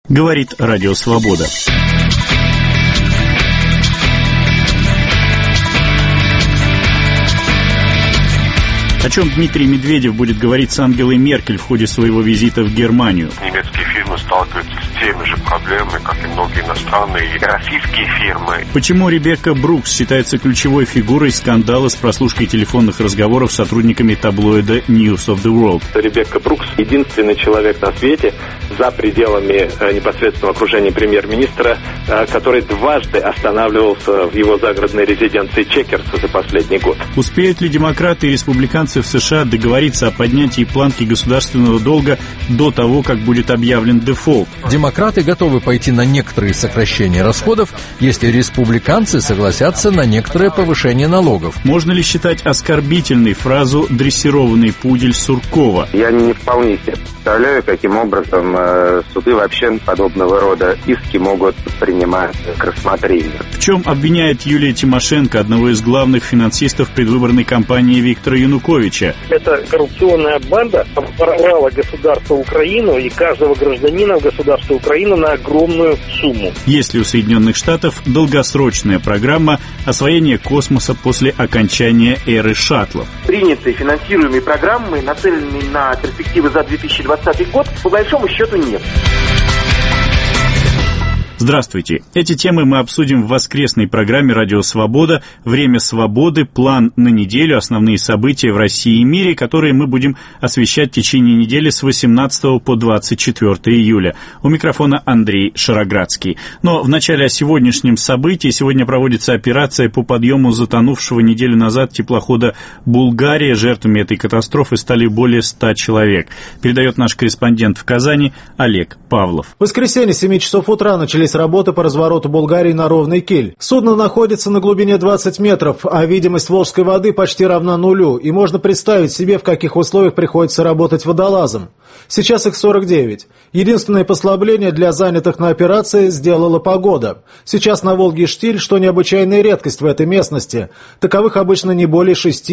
Говорит Радио Свобода. О чем Дмитрий Медведев будет говорить с Ангелой Меркель в ходе своего визита в Германию. Немецкие фирмы сталкиваются с теми же проблемами, как и многие иностранные и российские фирмы. Почему Ребекка Брукс считается ключевой фигурой скандала с прослушкой телефонных разговоров с сотрудниками таблоида News of the World? Ребекка Брукс — единственный человек на свете за пределами непосредственного окружения премьер-министра, который дважды останавливался в его загородной резиденции Чекерса за последний год. Успеют ли демократы и республиканцы в США договориться о поднятии планки государственного долга до того, как будет объявлен дефолт? Демократы готовы пойти на некоторые сокращения расходов, если республиканцы согласятся на некоторое повышение налогов. Можно ли считать оскорбительной фразу «дрессированный пудель Суркова»? Я не вполне себе представляю, каким образом суды вообще подобного рода иски могут принимать к рассмотрению. В чем обвиняет Юлия Тимошенко, одного из главных финансистов предвыборной кампании Виктора Януковича? Эта коррупционная банда обворовала государство Украину и каждого гражданина в государстве Украины на огромную сумму. Есть ли у Соединенных Штатов долгосрочная программа освоения космоса после окончания эры шаттлов? Принятые финансируемые программы, нацеленные на перспективы за 2020 год, по большому счету нет. Здравствуйте. Эти темы мы обсудим в воскресной программе «Радио Свобода». Время свободы, план на неделю, основные события в России и мире, которые мы будем освещать в течение недели с 18 по 24 июля. У микрофона Андрей Шароградский. Но вначале о сегодняшнем событии. Сегодня проводится операция по подъему затонувшего неделю назад теплохода «Булгария». Жертвами этой катастрофы стали более 100 человек. Передает наш корреспондент в Казани Олег Павлов. В воскресенье с 7 часов утра начались работы по развороту «Булгарии» на ровный киль. Судно находится на глубине 20 метров, а видимость волжской воды почти равна нулю, и можно представить себе, в каких условиях приходится работать водолазам. Сейчас их 49. Единственное послабление для занятых на операции сделала погода. Сейчас на Волге штиль, что необычайная редкость в этой местности. Таковых обычно не более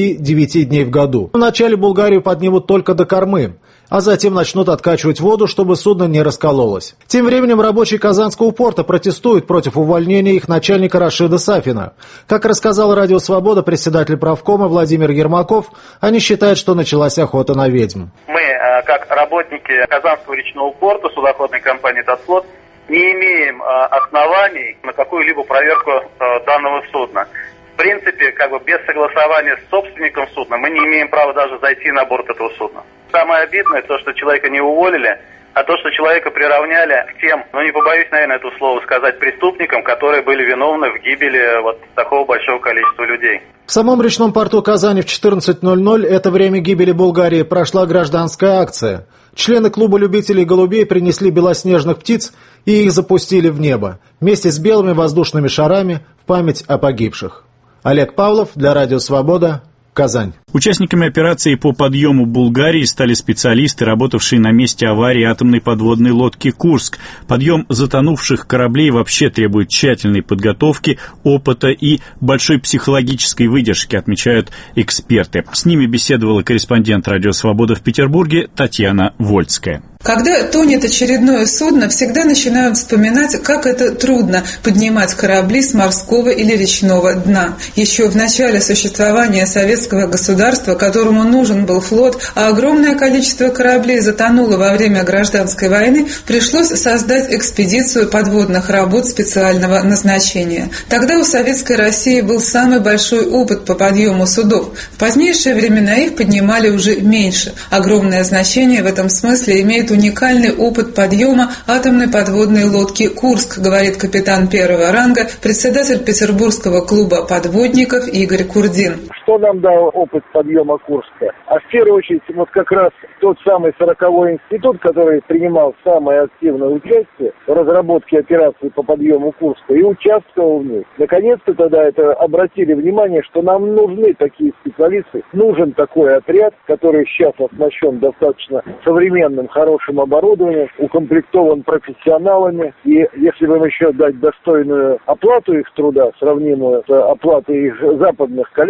6-9 дней в году. Вначале «Булгарию» поднимут только до кормы, а затем начнут откачивать воду, чтобы судно не раскололось. Тем временем рабочие Казанского порта протестуют против увольнения их начальника Рашида Сафина. Как рассказал Радио Свобода председатель правкома Владимир Ермаков, они считают, что началась охота на ведьм. Мы, как работники Казанского речного порта, судоходной компании «Татфлот», не имеем оснований на какую-либо проверку данного судна. В принципе, без согласования с собственником судна мы не имеем права даже зайти на борт этого судна. Самое обидное то, что человека не уволили, а то, что человека приравняли к тем, не побоюсь, наверное, это слово сказать, преступникам, которые были виновны в гибели такого большого количества людей. В самом речном порту Казани в 14:00, это время гибели Булгарии, прошла гражданская акция. Члены клуба любителей голубей принесли белоснежных птиц и их запустили в небо, вместе с белыми воздушными шарами в память о погибших. Олег Павлов для Радио Свобода, Казань. Участниками операции по подъему Булгарии стали специалисты, работавшие на месте аварии атомной подводной лодки «Курск». Подъем затонувших кораблей вообще требует тщательной подготовки, опыта и большой психологической выдержки, отмечают эксперты. С ними беседовала корреспондент «Радио Свобода» в Петербурге Татьяна Вольская. Когда тонет очередное судно, всегда начинают вспоминать, как это трудно поднимать корабли с морского или речного дна. Еще в начале существования советского государства, которому нужен был флот, а огромное количество кораблей затонуло во время гражданской войны, пришлось создать экспедицию подводных работ специального назначения. Тогда у Советской России был самый большой опыт по подъему судов. В позднейшие времена их поднимали уже меньше. Огромное значение в этом смысле имеет уникальный опыт подъема атомной подводной лодки «Курск», говорит капитан первого ранга, председатель Петербургского клуба подводников Игорь Курдин. Что нам дал опыт подъема Курска? А в первую очередь как раз тот самый 40-й институт, который принимал самое активное участие в разработке операции по подъему Курска и участвовал в ней. Наконец-то тогда обратили внимание, что нам нужны такие специалисты, нужен такой отряд, который сейчас оснащен достаточно современным, хорошим оборудованием, укомплектован профессионалами, и если бы им еще дать достойную оплату их труда, сравнимую с оплатой их западных коллег, скажем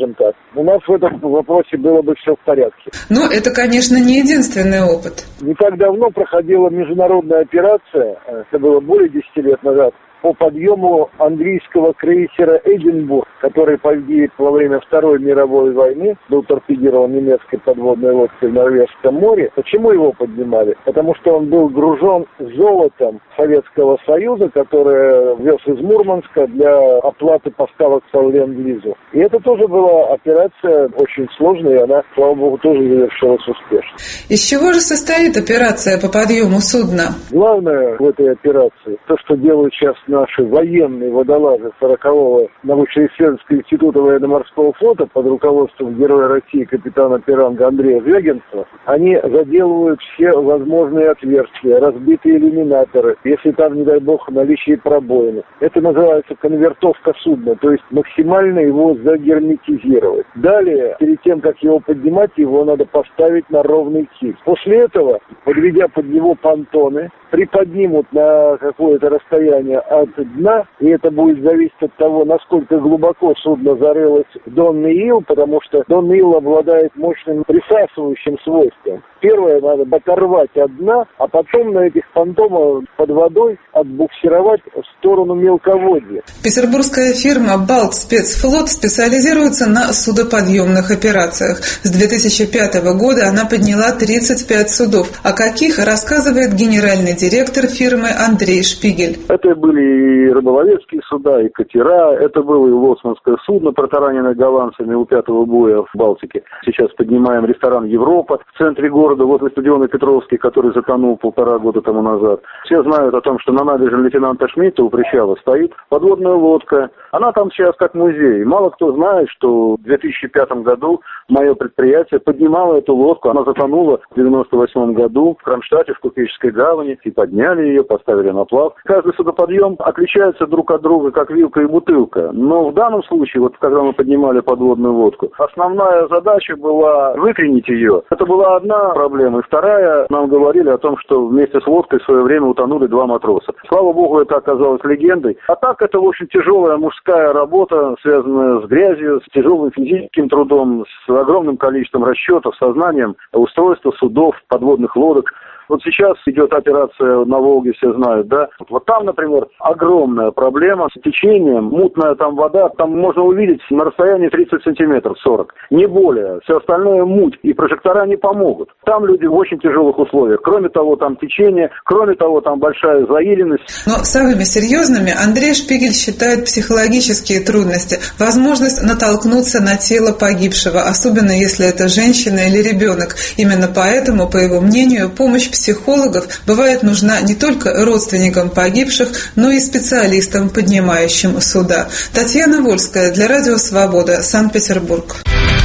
скажем так, у нас в этом вопросе было бы все в порядке. Но это, конечно, не единственный опыт. Не так давно проходила международная операция, это было более 10 лет назад, по подъему английского крейсера «Эдинбург», который погиб во время Второй мировой войны, был торпедирован немецкой подводной лодкой в Норвежском море. Почему его поднимали? Потому что он был гружен золотом Советского Союза, которое вез из Мурманска для оплаты поставок по Ленд-Лизу. И это тоже была операция очень сложная, и она, слава богу, тоже завершилась успешно. Из чего же состоит операция по подъему судна? Главное в этой операции, то, что делают сейчас наши военные водолазы 40-го научно-исследовательского института военно-морского флота под руководством героя России капитана Пиранга Андрея Звягинцева, они заделывают все возможные отверстия, разбитые иллюминаторы, если там, не дай бог, наличие пробоины. Это называется конвертовка судна, то есть максимально его загерметизировать. Далее, перед тем, как его поднимать, его надо поставить на ровный киль. После этого, подведя под него понтоны, приподнимут на какое-то расстояние от дна, и это будет зависеть от того, насколько глубоко судно зарылось в донный ил, потому что донный ил обладает мощным присасывающим свойством. Первое надо оторвать от дна, а потом на этих понтонах под водой отбуксировать в сторону мелководья. Петербургская фирма «Балтспецфлот» специализируется на судоподъемных операциях. С 2005 года она подняла 35 судов. О каких рассказывает генеральный директор фирмы Андрей Шпигель. Это были и рыболовецкие суда, и катера, это было и лоцманское судно, протараненное голландцами у 5-го боя в Балтике. Сейчас поднимаем ресторан «Европа» в центре города, возле стадиона Петровский, который затонул 1,5 года тому назад. Все знают о том, что на набережной лейтенанта Шмидта у причала стоит подводная лодка. Она там сейчас как музей. Мало кто знает, что в 2005 году мое предприятие поднимало эту лодку. Она затонула в 1998 году в Кронштадте, в Купеческой гавани. И подняли ее, поставили на плав. Каждый судоподъем отличается друг от друга, как вилка и бутылка. Но в данном случае, вот когда мы поднимали подводную лодку, основная задача была выкренить ее. Это была одна проблема. И вторая, нам говорили о том, что вместе с лодкой в свое время утонули 2 матроса. Слава богу, это оказалось легендой. А так, это, в общем, тяжелая мужская работа, связанная с грязью, с тяжелым физическим трудом, с огромным количеством расчетов, сознанием устройства судов, подводных лодок. Вот сейчас идет операция на Волге, все знают, да? Вот там, например, огромная проблема с течением, мутная там вода, там можно увидеть на расстоянии 30 сантиметров, 40, не более. Все остальное муть, и прожектора не помогут. Там люди в очень тяжелых условиях. Кроме того, там течение, кроме того, там большая заиленность. Но самыми серьезными Андрей Шпигель считает психологические трудности, возможность натолкнуться на тело погибшего, особенно если это женщина или ребенок. Именно поэтому, по его мнению, помощь психологов бывает нужна не только родственникам погибших, но и специалистам, поднимающим суда. Татьяна Вольская для Радио Свобода, Санкт-Петербург.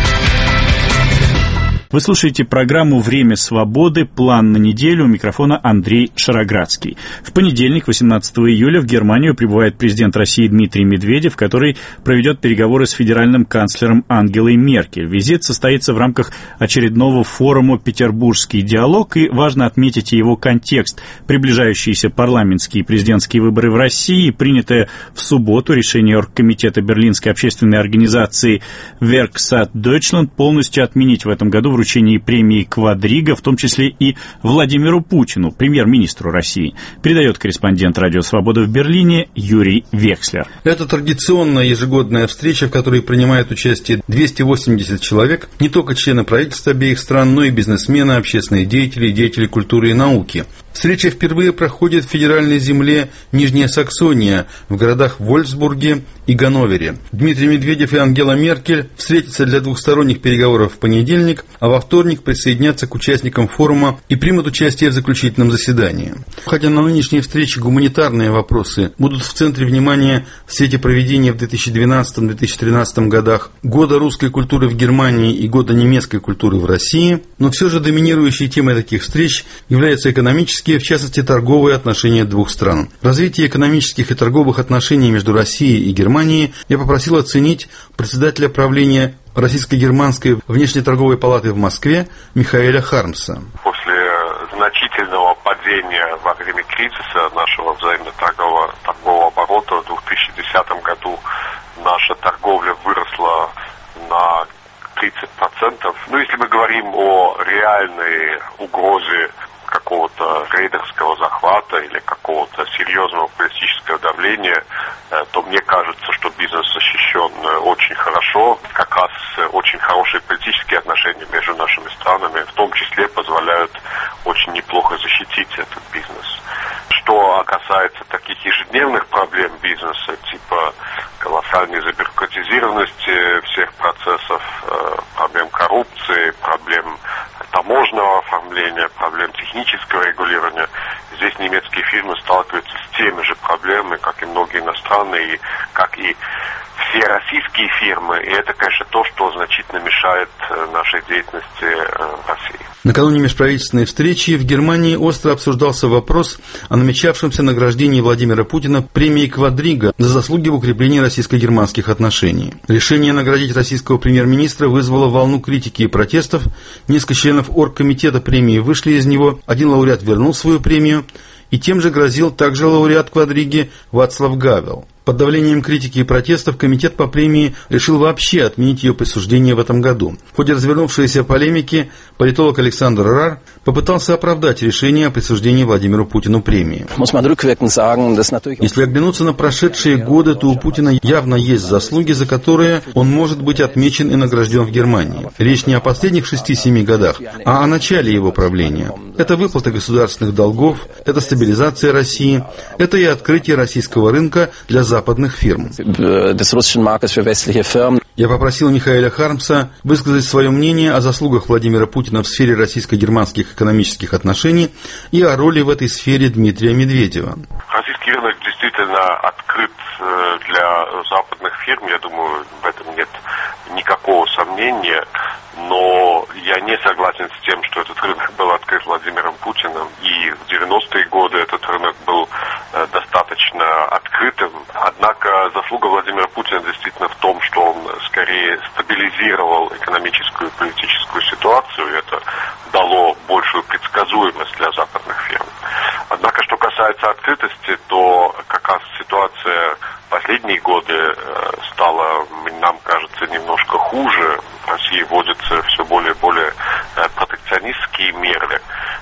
Вы слушаете программу «Время свободы. План на неделю». У микрофона Андрей Шароградский. В понедельник, 18 июля, в Германию прибывает президент России Дмитрий Медведев, который проведет переговоры с федеральным канцлером Ангелой Меркель. Визит состоится в рамках очередного форума «Петербургский диалог», и важно отметить его контекст. Приближающиеся парламентские и президентские выборы в России, принятое в субботу решение Оргкомитета Берлинской общественной организации Werkstatt Deutschland полностью отменить в этом году вручении премии «Квадрига», в том числе и Владимиру Путину, премьер-министру России, передает корреспондент «Радио Свобода» в Берлине Юрий Векслер. Это традиционная ежегодная встреча, в которой принимают участие 280 человек, не только члены правительства обеих стран, но и бизнесмены, общественные деятели, деятели культуры и науки. Встреча впервые проходит в федеральной земле Нижняя Саксония, в городах Вольфсбурге и Ганновере. Дмитрий Медведев и Ангела Меркель встретятся для двухсторонних переговоров в понедельник, а во вторник присоединятся к участникам форума и примут участие в заключительном заседании. Хотя на нынешней встрече гуманитарные вопросы будут в центре внимания в свете проведения в 2012-2013 годах Года русской культуры в Германии и Года немецкой культуры в России, но все же доминирующей темой таких встреч является экономические, в частности торговые отношения двух стран. Развитие экономических и торговых отношений между Россией и Германией я попросил оценить председателя правления Российско-германской внешнеторговой палаты в Москве Михаэля Хармса. После значительного падения во время кризиса нашего взаимно-торгового оборота в 2010 году наша торговля выросла на 30%. Ну, если мы говорим о реальной угрозе какого-то рейдерского захвата или какого-то серьезного политического давления, то мне кажется, что бизнес защищен очень хорошо. Как раз очень хорошие политические отношения между нашими странами в том числе позволяют очень неплохо защитить этот бизнес. Что касается таких ежедневных проблем бизнеса, типа колоссальной забюрократизированности всех процессов, проблем коррупции, проблем таможенного оформления, проблем технического регулирования, здесь немецкие фирмы сталкиваются с теми же проблемами, как и многие иностранные, как и все российские фирмы. И это, конечно, то, что значительно мешает нашей деятельности в России. Накануне межправительственной встречи в Германии остро обсуждался вопрос о намечавшемся награждении Владимира Путина премией «Квадрига» за заслуги в укреплении российско-германских отношений. Решение наградить российского премьер-министра вызвало волну критики и протестов. Несколько членов оргкомитета премии вышли из него, один лауреат вернул свою премию, и тем же грозил также лауреат «Квадриги» Вацлав Гавел. Под давлением критики и протестов комитет по премии решил вообще отменить ее присуждение в этом году. В ходе развернувшейся полемики политолог Александр Рар попытался оправдать решение о присуждении Владимиру Путину премии. Если оглянуться на прошедшие годы, то у Путина явно есть заслуги, за которые он может быть отмечен и награжден в Германии. Речь не о последних 6-7 годах, а о начале его правления. Это выплата государственных долгов, это стабилизация России, это и открытие российского рынка для западных фирм. Я попросил Михаэля Хармса высказать свое мнение о заслугах Владимира Путина в сфере российско-германских экономических отношений и о роли в этой сфере Дмитрия Медведева. Российский рынок действительно открыт для западных фирм, я думаю, в этом нет никакого сомнения, но я не согласен с тем, что этот рынок был открыт Владимиром Путиным, и в 90-е годы этот рынок был достаточно открытым. Однако заслуга Владимира Путина действительно в том, что он скорее стабилизировал экономическую и политическую ситуацию, и это дало большую предсказуемость для западных фирм. Однако, что касается открытости, то как раз ситуация в последние годы стала, нам кажется, немножко хуже. В России вводятся все более и более протекционистские меры.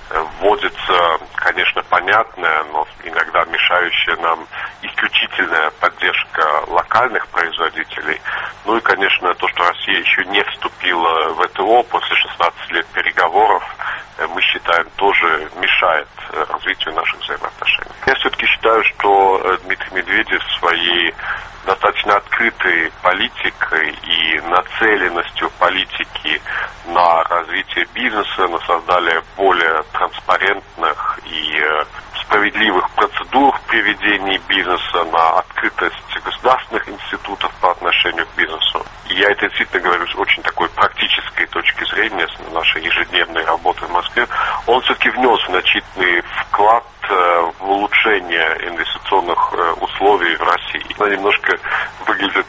Вводится, конечно, понятная, но иногда мешающая нам исключительная поддержка локальных производителей. Ну и, конечно, то, что Россия еще не вступила в ВТО после 16 лет переговоров, мы считаем, тоже мешает развитию наших взаимоотношений. Я все-таки считаю, что Дмитрий Медведев своей достаточно открытой политикой и нацеленностью политики на развитие бизнеса, на создание более транспарентных и справедливых процедур в приведении бизнеса, на открытость государственных институтов по отношению к бизнесу. И я это действительно говорю с очень такой практической точки зрения, с нашей ежедневной работы в Москве. Он все-таки внес значительный вклад в улучшение инвестиционных условий в России. Она немножко выглядит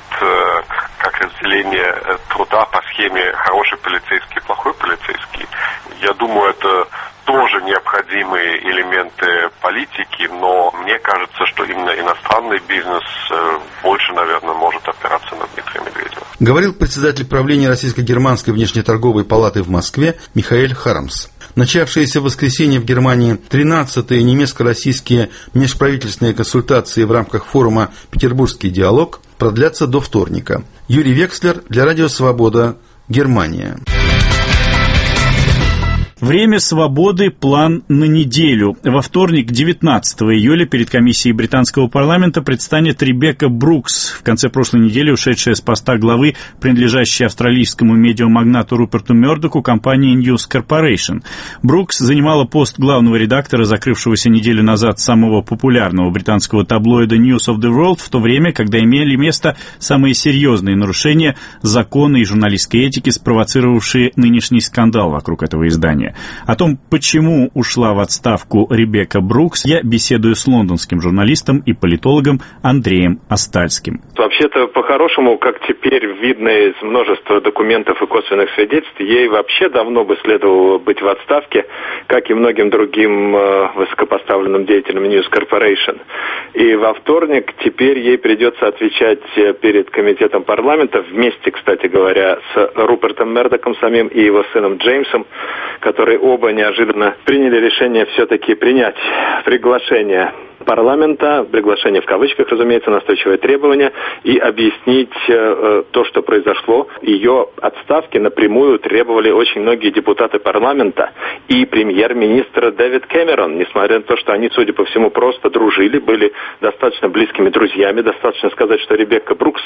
как разделение труда по схеме хороший полицейский, плохой полицейский. Я думаю, это тоже необходимые элементы политики, но мне кажется, что именно иностранный бизнес больше, наверное, может опираться на Дмитрия Медведева. Говорил председатель правления Российско-германской внешнеторговой палаты в Москве Михаэль Хармс. Начавшиеся в воскресенье в Германии 13-е немецко-российские межправительственные консультации в рамках форума «Петербургский диалог» продлятся до вторника. Юрий Векслер для Радио Свобода, Германия. Время свободы. План на неделю. Во вторник, 19 июля, перед комиссией британского парламента предстанет Ребекка Брукс, в конце прошлой недели ушедшая с поста главы, принадлежащей австралийскому медиамагнату Руперту Мёрдоку, компании News Corporation. Брукс занимала пост главного редактора, закрывшегося неделю назад самого популярного британского таблоида News of the World, в то время, когда имели место самые серьезные нарушения закона и журналистской этики, спровоцировавшие нынешний скандал вокруг этого издания. О том, почему ушла в отставку Ребекка Брукс, я беседую с лондонским журналистом и политологом Андреем Остальским. Вообще-то, по-хорошему, как теперь видно из множества документов и косвенных свидетельств, ей вообще давно бы следовало быть в отставке, как и многим другим высокопоставленным деятелям News Corporation. И во вторник теперь ей придется отвечать перед комитетом парламента вместе, кстати говоря, с Рупертом Мердоком самим и его сыном Джеймсом, которые оба неожиданно приняли решение все-таки принять приглашение парламента, приглашение в кавычках, разумеется, настойчивое требование, и объяснить то, что произошло. Ее отставки напрямую требовали очень многие депутаты парламента и премьер-министр Дэвид Кэмерон, несмотря на то, что они, судя по всему, просто дружили, были достаточно близкими друзьями. Достаточно сказать, что Ребекка Брукс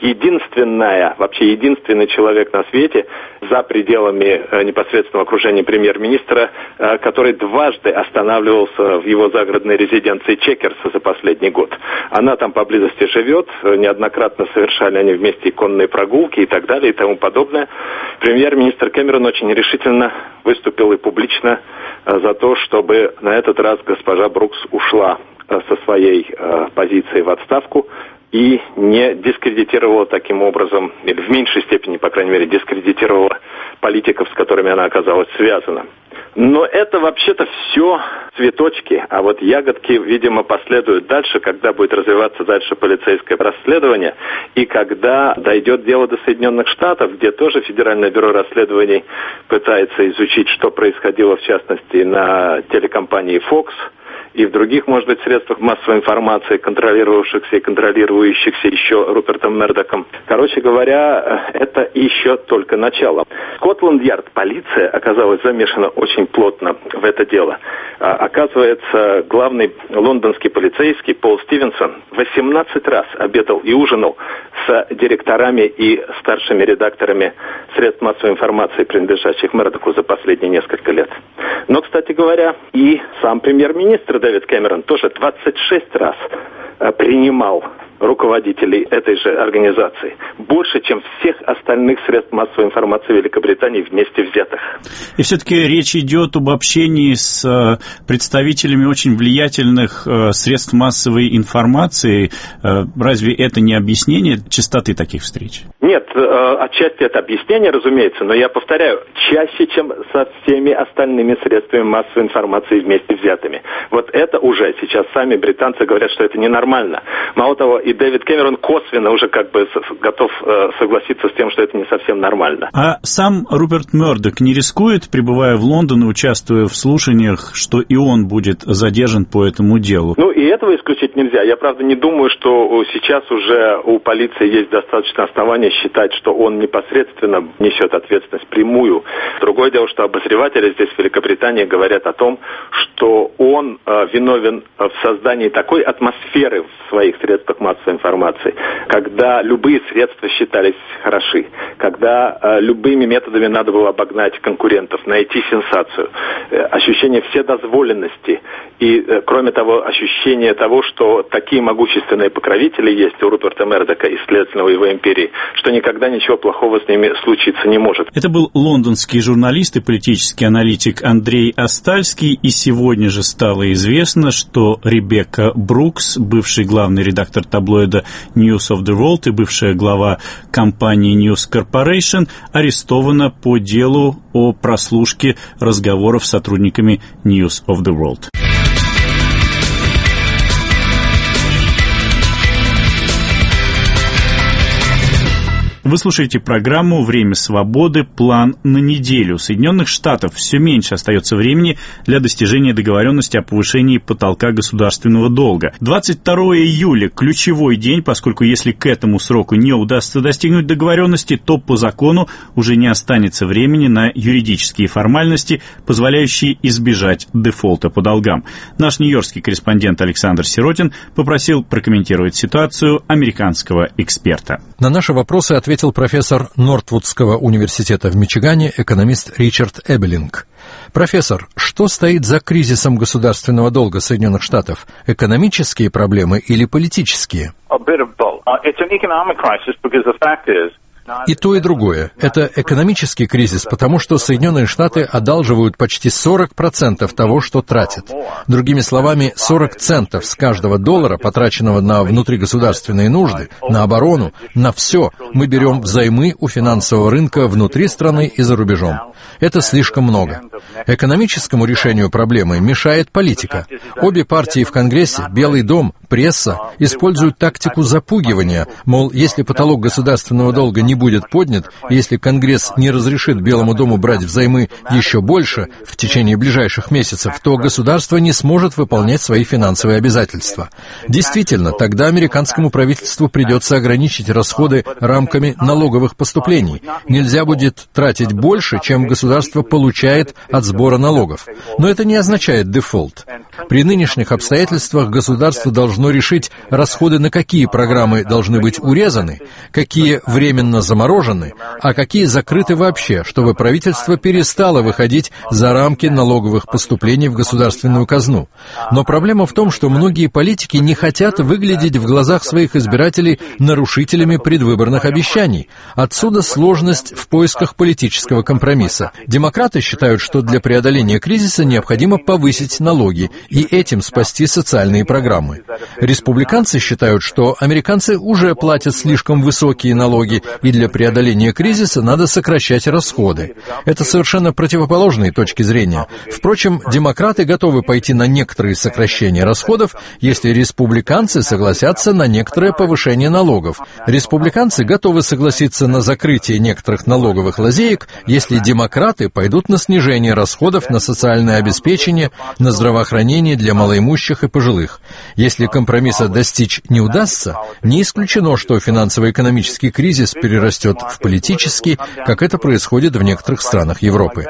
вообще единственный человек на свете за пределами непосредственного окружения премьер-министра, который дважды останавливался в его загородной резиденции Чекерса за последний год. Она там поблизости живет, неоднократно совершали они вместе конные прогулки и так далее и тому подобное. Премьер-министр Кэмерон очень решительно выступил и публично за то, чтобы на этот раз госпожа Брукс ушла со своей позиции в отставку и не дискредитировала таким образом, или в меньшей степени, по крайней мере, дискредитировала политиков, с которыми она оказалась связана. Но это вообще-то все цветочки, а вот ягодки, видимо, последуют дальше, когда будет развиваться дальше полицейское расследование, и когда дойдет дело до Соединенных Штатов, где тоже Федеральное бюро расследований пытается изучить, что происходило, в частности, на телекомпании Fox, и в других, может быть, средствах массовой информации, контролировавшихся и контролирующихся еще Рупертом Мердоком. Короче говоря, это еще только начало. Скотланд-Ярд, полиция оказалась замешана очень плотно в это дело. Оказывается, главный лондонский полицейский Пол Стивенсон 18 раз обедал и ужинал с директорами и старшими редакторами средств массовой информации, принадлежащих Мердоку, за последние несколько лет. Но, кстати говоря, и сам премьер-министр Дэвид Кэмерон тоже 26 раз принимал руководителей этой же организации. Больше, чем всех остальных средств массовой информации Великобритании вместе взятых. И все-таки речь идет об общении с представителями очень влиятельных средств массовой информации. Разве это не объяснение частоты таких встреч? Нет, отчасти это объяснение, разумеется, но я повторяю, чаще, чем со всеми остальными средствами массовой информации вместе взятыми. Вот это уже сейчас сами британцы говорят, что это ненормально. Мало того, и Дэвид Кэмерон косвенно уже как бы готов согласиться с тем, что это не совсем нормально. А сам Руперт Мердок не рискует, прибывая в Лондон и участвуя в слушаниях, что и он будет задержан по этому делу? Ну, и этого исключить нельзя. Я, правда, не думаю, что сейчас уже у полиции есть достаточно оснований считать, что он непосредственно несет ответственность прямую. Другое дело, что обозреватели здесь, в Великобритании, говорят о том, что он виновен в создании такой атмосферы в своих средствах массовой информации, когда любые средства считались хороши, когда любыми методами надо было обогнать конкурентов, найти сенсацию, ощущение вседозволенности и, кроме того, ощущение того, что такие могущественные покровители есть у Руперта Мердока и, следовательно, его империи, что никогда ничего плохого с ними случиться не может. Это был лондонский журналист и политический аналитик Андрей Остальский, и сегодня же стало известно, что Ребекка Брукс, бывший главный редактор таблоида News of the World и бывшая глава компании News Corporation, арестована по делу о прослушке разговоров с сотрудниками News of the World. Вы слушаете программу «Время свободы. План на неделю». У Соединенных Штатов все меньше остается времени для достижения договоренности о повышении потолка государственного долга. 22 июля – ключевой день, поскольку если к этому сроку не удастся достигнуть договоренности, то по закону уже не останется времени на юридические формальности, позволяющие избежать дефолта по долгам. Наш нью-йоркский корреспондент Александр Сиротин попросил прокомментировать ситуацию американского эксперта. На наши вопросы ответил профессор Нортвудского университета в Мичигане, экономист Ричард Эбелинг. Профессор, что стоит за кризисом государственного долга Соединенных Штатов? Экономические проблемы или политические? И то, и другое. Это экономический кризис, потому что Соединенные Штаты одалживают почти 40% того, что тратят. Другими словами, 40 центов с каждого доллара, потраченного на внутригосударственные нужды, на оборону, на все, мы берем взаймы у финансового рынка внутри страны и за рубежом. Это слишком много. Экономическому решению проблемы мешает политика. Обе партии в Конгрессе, Белый дом, пресса используют тактику запугивания, мол, если потолок государственного долга не будет поднят, если Конгресс не разрешит Белому дому брать взаймы еще больше в течение ближайших месяцев, то государство не сможет выполнять свои финансовые обязательства. Действительно, тогда американскому правительству придется ограничить расходы рамками налоговых поступлений. Нельзя будет тратить больше, чем государство получает от сбора налогов. Но это не означает дефолт. При нынешних обстоятельствах государство должно решить, расходы на какие программы должны быть урезаны, какие временно заморожены, а какие закрыты вообще, чтобы правительство перестало выходить за рамки налоговых поступлений в государственную казну. Но проблема в том, что многие политики не хотят выглядеть в глазах своих избирателей нарушителями предвыборных обещаний. Отсюда сложность в поисках политического компромисса. Демократы считают, что для преодоления кризиса необходимо повысить налоги и этим спасти социальные программы. Республиканцы считают, что американцы уже платят слишком высокие налоги, и для преодоления кризиса надо сокращать расходы. Это совершенно противоположные точки зрения. Впрочем, демократы готовы пойти на некоторые сокращения расходов, если республиканцы согласятся на некоторое повышение налогов. Республиканцы готовы согласиться на закрытие некоторых налоговых лазеек, если демократы пойдут на снижение расходов на социальное обеспечение, на здравоохранение для малоимущих и пожилых. Если компромисса достичь не удастся, не исключено, что финансово-экономический кризис перерастет в политический, как это происходит в некоторых странах Европы.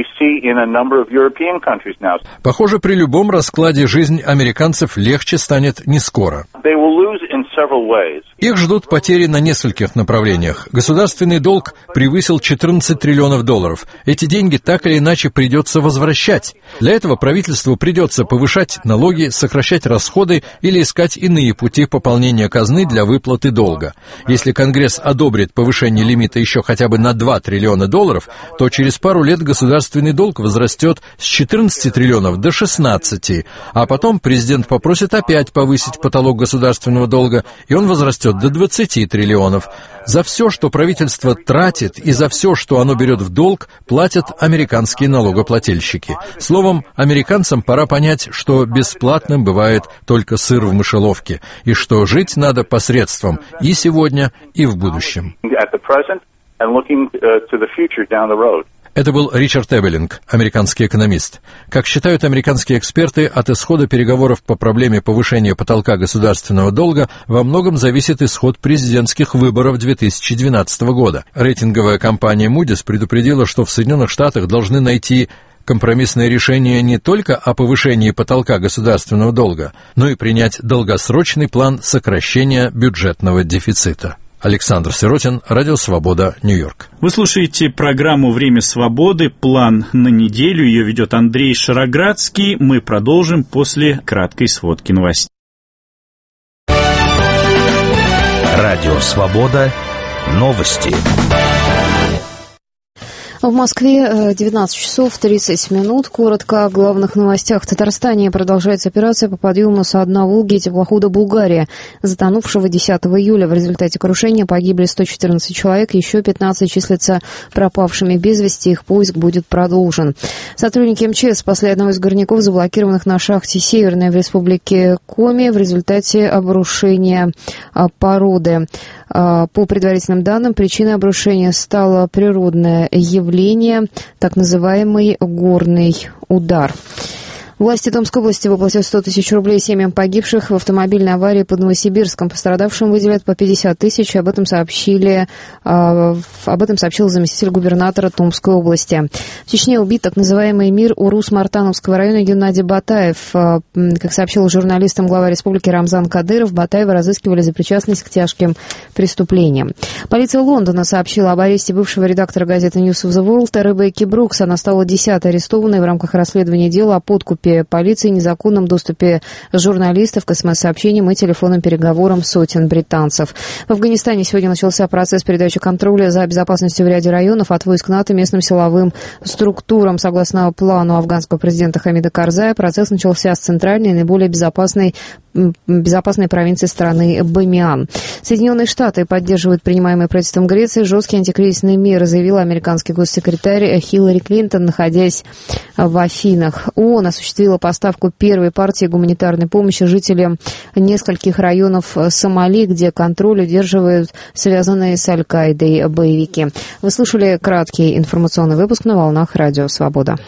Похоже, при любом раскладе жизнь американцев легче станет не скоро. Их ждут потери на нескольких направлениях. Государственный долг превысил 14 триллионов долларов. Эти деньги так или иначе придется возвращать. Для этого правительству придется повышать налоги, сокращать расходы или искать иные пути пополнения казны для выплаты долга. Если Конгресс одобрит повышение лимита еще хотя бы на 2 триллиона долларов, то через пару лет государственный долг возрастет с 14 триллионов до 16, а потом президент попросит опять повысить потолок государственного долга, и он возрастет до 20 триллионов. За все, что правительство тратит, и за все, что оно берет в долг, платят американские налогоплательщики. Словом, американцам пора понять, что бесплатным бывает только сыр в мышеловке, и что жить надо посредством и сегодня, и в будущем. Это был Ричард Эбелинг, американский экономист. Как считают американские эксперты, от исхода переговоров по проблеме повышения потолка государственного долга во многом зависит исход президентских выборов 2012 года. Рейтинговая компания Moody's предупредила, что в Соединенных Штатах должны найти компромиссное решение не только о повышении потолка государственного долга, но и принять долгосрочный план сокращения бюджетного дефицита. Александр Сиротин, Радио Свобода, Нью-Йорк. Вы слушаете программу «Время свободы. План на неделю». Ее ведет Андрей Шароградский. Мы продолжим после краткой сводки новостей. Радио Свобода. Новости. В Москве 19 часов 30 минут. Коротко о главных новостях. В Татарстане продолжается операция по подъему со дна Волги теплохода «Булгария», затонувшего 10 июля. В результате крушения погибли 114 человек, еще 15 числятся пропавшими без вести. Их поиск будет продолжен. Сотрудники МЧС спасли одного из горняков, заблокированных на шахте «Северная» в республике Коми в результате обрушения породы. По предварительным данным, причиной обрушения стало природное явление, так называемый горный удар. Власти Томской области выплатят 100 тысяч рублей семьям погибших в автомобильной аварии под Новосибирском. Пострадавшим выделят по 50 тысяч. Об этом сообщил заместитель губернатора Томской области. В Чечне убит так называемый мир Урус Мартановского района Геннадий Батаев. Как сообщил журналистам глава республики Рамзан Кадыров, Батаева разыскивали за причастность к тяжким преступлениям. Полиция Лондона сообщила об аресте бывшего редактора газеты News of the World Ребекки Брукс. Она стала 10-й арестованной в рамках расследования дела о подкупе полиции, незаконном доступе журналистов к СМС-сообщениям и телефонным переговорам сотен британцев. В Афганистане сегодня начался процесс передачи контроля за безопасностью в ряде районов от войск НАТО местным силовым структурам. Согласно плану афганского президента Хамида Карзая, процесс начался с центральной и наиболее безопасной безопасной провинции страны Бамиан. Соединенные Штаты поддерживают принимаемые правительством Греции жесткие антикризисные меры, заявила американский госсекретарь Хиллари Клинтон, находясь в Афинах. ООН осуществила поставку первой партии гуманитарной помощи жителям нескольких районов Сомали, где контроль удерживают связанные с Аль-Каидой боевики. Вы слушали краткий информационный выпуск на волнах Радио Свобода.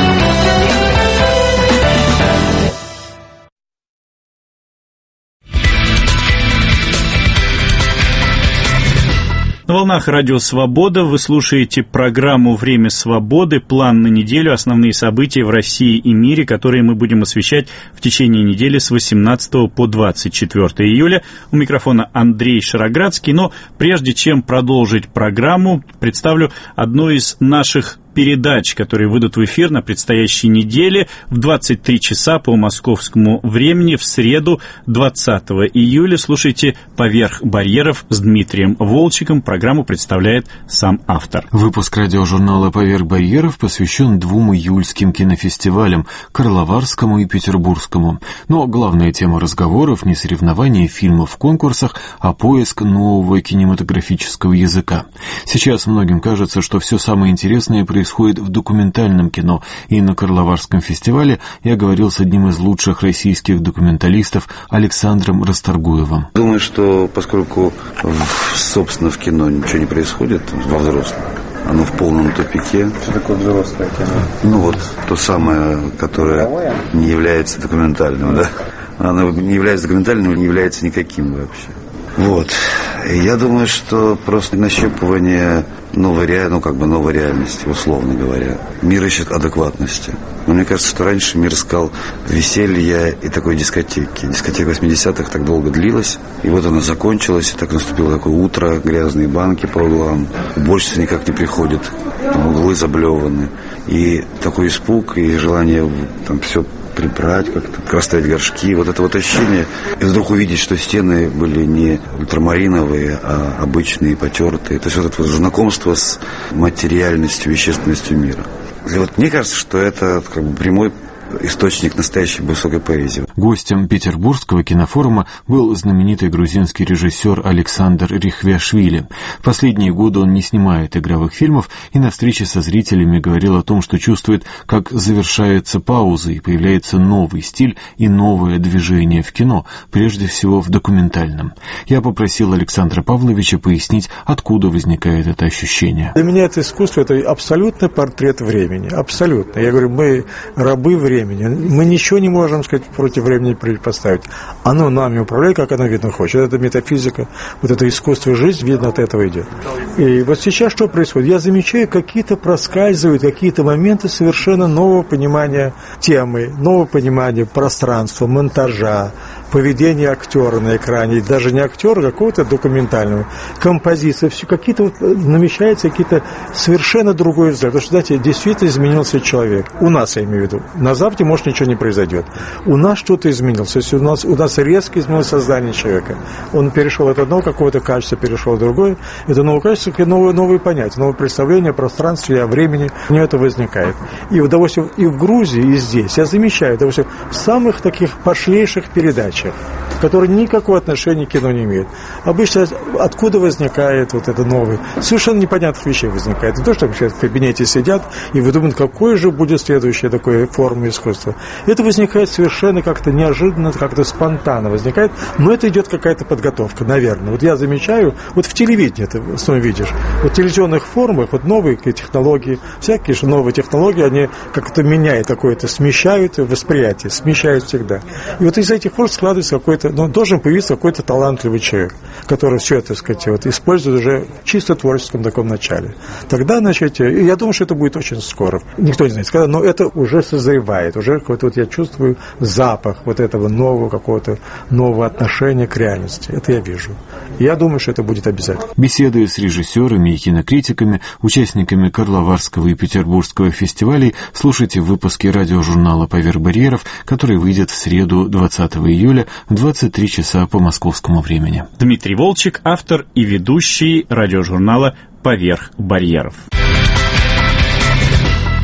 На волнах Радио Свобода вы слушаете программу «Время свободы», план на неделю, основные события в России и мире, которые мы будем освещать в течение недели с 18 по 24 июля. У микрофона Андрей Шароградский, но прежде чем продолжить программу, представлю одну из наших передач, которые выйдут в эфир на предстоящей неделе в 23 часа по московскому времени в среду 20 июля. Слушайте «Поверх барьеров» с Дмитрием Волчиком. Программу представляет сам автор. Выпуск радиожурнала «Поверх барьеров» посвящен 2 июльским кинофестивалям – Карловарскому и Петербургскому. Но главная тема разговоров – не соревнования фильмов в конкурсах, а поиск нового кинематографического языка. Сейчас многим кажется, что все самое интересное происходит в документальном кино, и на Карловарском фестивале я говорил с одним из лучших российских документалистов Александром Расторгуевым. Думаю, что поскольку, собственно, в кино ничего не происходит во взрослом, оно в полном тупике. Что такое взрослое кино? Ну вот, то самое, которое не является документальным, да. Оно не является документальным, не является никаким вообще. Вот. И я думаю, что просто нащупывание новой реальности, условно говоря. Мир ищет адекватности. Но мне кажется, что раньше мир искал веселья и такой дискотеки. Дискотека 80-х так долго длилась, и вот она закончилась, и так наступило такое утро, грязные банки по углам, уборщица никак не приходит, там углы заблеваны, и такой испуг, и желание там все прибрать, как-то расставить горшки, вот это вот ощущение, и вдруг увидеть, что стены были не ультрамариновые, а обычные, потертые. То есть вот это вот знакомство с материальностью, вещественностью мира. И вот мне кажется, что это как бы прямой источник настоящей высокой поэзии. Гостем Петербургского кинофорума был знаменитый грузинский режиссер Александр Рихвиашвили. В последние годы он не снимает игровых фильмов и на встрече со зрителями говорил о том, что чувствует, как завершается пауза и появляется новый стиль и новое движение в кино, прежде всего в документальном. Я попросил Александра Павловича пояснить, откуда возникает это ощущение. Для меня это искусство, это абсолютно портрет времени. Абсолютно. Я говорю, мы рабы времени. Мы ничего не можем, сказать, против времени поставить. Оно нами управляет, как оно, видно, хочет. Это метафизика, вот это искусство жизни, видно, от этого идет. И вот сейчас что происходит? Я замечаю, какие-то проскальзывают, какие-то моменты совершенно нового понимания темы, нового понимания пространства, монтажа, поведение актера на экране, даже не актера, а какого-то документального, композиция, все какие-то вот намечаются какие-то совершенно другой взгляд. Потому что, знаете, действительно изменился человек. У нас, я имею в виду. На Западе, может, ничего не произойдет. У нас что-то изменилось. То есть у нас резко изменилось сознание человека. Он перешел от одного какого-то качества, перешел в другое. Это новое качество, новые понятия, новое представление о пространстве, о времени. У него это возникает. И удовольствие и в Грузии, и здесь. Я замечаю, удовольствие в самых таких пошлейших передачах, которые никакого отношения к кино не имеют. Обычно откуда возникает вот это новое? Совершенно непонятных вещей возникает. Не то, что сейчас в кабинете сидят и вы думаете, какое же будет следующее такое форма искусства. Это возникает совершенно как-то неожиданно, как-то спонтанно возникает, но это идет какая-то подготовка, наверное. Вот я замечаю, вот в телевидении ты в основном видишь, вот в телевизионных формах, вот новые технологии, всякие же новые технологии, они как-то меняют такое-то, смещают восприятие, смещают всегда. И вот из этих форм складывается какой-то, должен появиться какой-то талантливый человек, который все это, так сказать, вот, использует уже в чисто творческом таком начале. Тогда, значит, я думаю, что это будет очень скоро. Никто не знает, когда, но это уже созревает, уже какой-то вот я чувствую запах вот этого нового какого-то нового отношения к реальности. Это я вижу. И я думаю, что это будет обязательно. Беседуя с режиссерами и кинокритиками, участниками Карловарского и Петербургского фестивалей, слушайте выпуски радиожурнала «Поверх барьеров», который выйдет в среду 20 июля в 23 часа по московскому времени. Дмитрий Волчик, автор и ведущий радиожурнала «Поверх барьеров».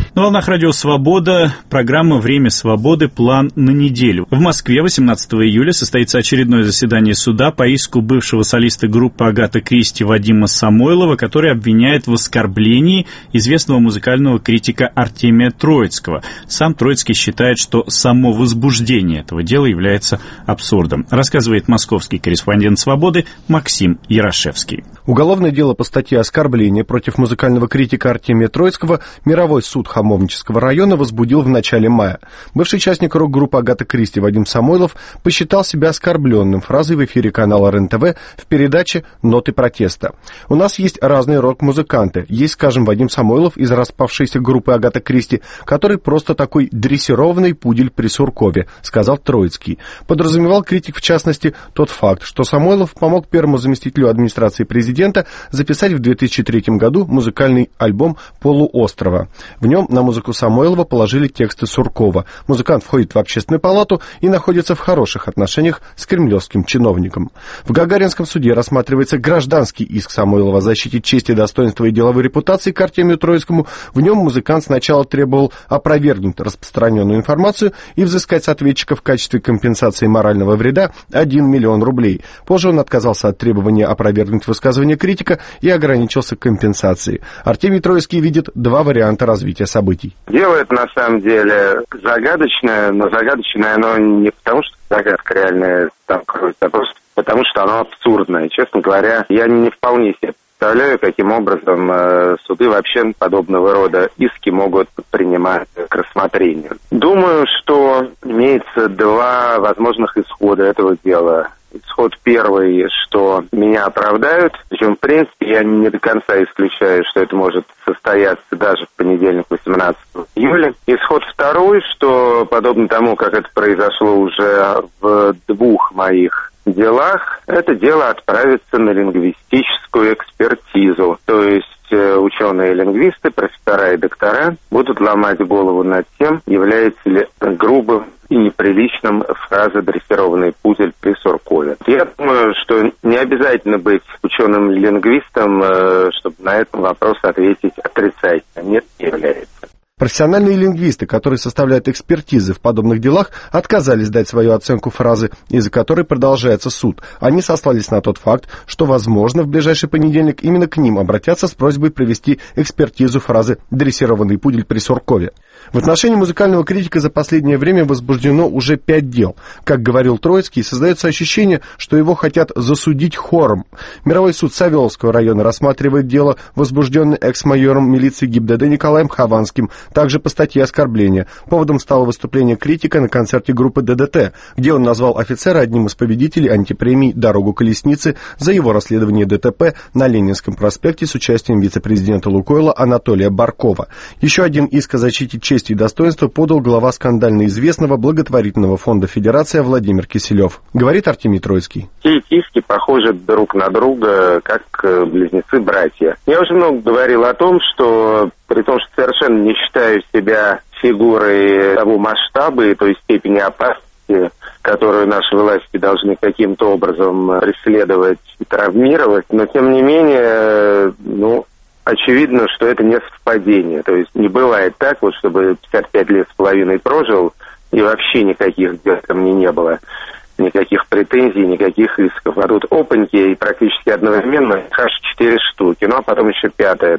На волнах Радио Свобода программа «Время свободы. План на неделю». В Москве 18 июля состоится очередное заседание суда по иску бывшего солиста группы Агата Кристи Вадима Самойлова, который обвиняет в оскорблении известного музыкального критика Артемия Троицкого. Сам Троицкий считает, что само возбуждение этого дела является абсурдом. Рассказывает московский корреспондент «Свободы» Максим Ярошевский. Уголовное дело по статье «Оскорбление» против музыкального критика Артемия Троицкого мировой суд Хамовнического района возбудил в начале мая. Бывший участник рок-группы Агата Кристи Вадим Самойлов посчитал себя оскорбленным фразой в эфире канала РЕН-ТВ в передаче «Ноты протеста». У нас есть разные рок-музыканты. Есть, скажем, Вадим Самойлов из распавшейся группы Агата Кристи, который просто такой дрессированный пудель при Суркове, сказал Троицкий. Подразумевал критик, в частности, тот факт, что Самойлов помог первому заместителю администрации президента записать в 2003 году музыкальный альбом «Полуострова». В нем на музыку Самойлова положили тексты Суркова. Музыкант входит в общественную палату и находится в хороших отношениях с кремлевским чиновником. В Гагаринском суде рассматривается гражданский иск Самойлова о защите чести, достоинства и деловой репутации к Артемию Троицкому. В нем музыкант сначала требовал опровергнуть распространенную информацию и взыскать с ответчика в качестве компенсации морального вреда 1 миллион рублей. Позже он отказался от требования опровергнуть высказывание критика и ограничился компенсацией. Артемий Троицкий видит два варианта развития событий. Дело это на самом деле загадочное, но загадочное оно не потому, что загадка реальная там кроется, а просто потому, что оно абсурдное. Честно говоря, я не вполне себе представляю, каким образом суды вообще подобного рода иски могут принимать к рассмотрению. Думаю, что имеется два возможных исхода этого дела. Исход первый, что меня оправдают, причем, в принципе, я не до конца исключаю, что это может состояться даже в понедельник, 18 июля. Исход второй, что, подобно тому, как это произошло уже в двух моих делах, это дело отправится на лингвистическую экспертизу, то есть ученые-лингвисты, профессора и доктора будут ломать голову над тем, является ли грубым и неприличным фраза «дрессированный пудель» при Суркове. Я думаю, что не обязательно быть ученым-лингвистом, чтобы на этот вопрос ответить отрицательно. Нет, не является. Профессиональные лингвисты, которые составляют экспертизы в подобных делах, отказались дать свою оценку фразы, из-за которой продолжается суд. Они сослались на тот факт, что, возможно, в ближайший понедельник именно к ним обратятся с просьбой провести экспертизу фразы «дрессированный пудель» при Суркове. В отношении музыкального критика за последнее время возбуждено уже 5 дел. Как говорил Троицкий, создается ощущение, что его хотят засудить хором. Мировой суд Савеловского района рассматривает дело, возбужденное экс-майором милиции ГИБДД Николаем Хованским, также по статье оскорбления. Поводом стало выступление критика на концерте группы ДДТ, где он назвал офицера одним из победителей антипремий «Дорогу колесницы» за его расследование ДТП на Ленинском проспекте с участием вице-президента Лукойла Анатолия Баркова. Еще один иск о защите чести и достоинства подал глава скандально известного благотворительного фонда «Федерация» Владимир Киселев. Говорит Артемий Троицкий. Все эти иски похожи друг на друга, как близнецы-братья. Я уже много говорил о том, что при том, что совершенно не считаю себя фигурой того масштаба и той степени опасности, которую наши власти должны каким-то образом преследовать и травмировать, но тем не менее, очевидно, что это не совпадение. То есть не бывает так, вот, чтобы 55 лет с половиной прожил, и вообще никаких дел ко мне не было, никаких претензий, никаких исков. А тут опаньки, и практически одновременно аж 4 штуки. А потом еще 5-я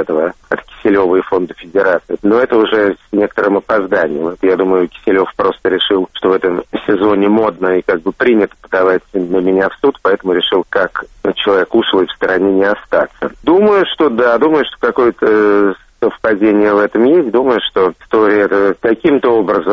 от Киселева и Фонда Федерации. Но это уже с некоторым опозданием. Вот я думаю, Киселев просто решил, что в этом сезоне модно и принято подавать на меня в суд, поэтому решил, как человек ушел и в стороне не остаться. Думаю, что какое-то совпадение в этом есть. Думаю, что история это каким-то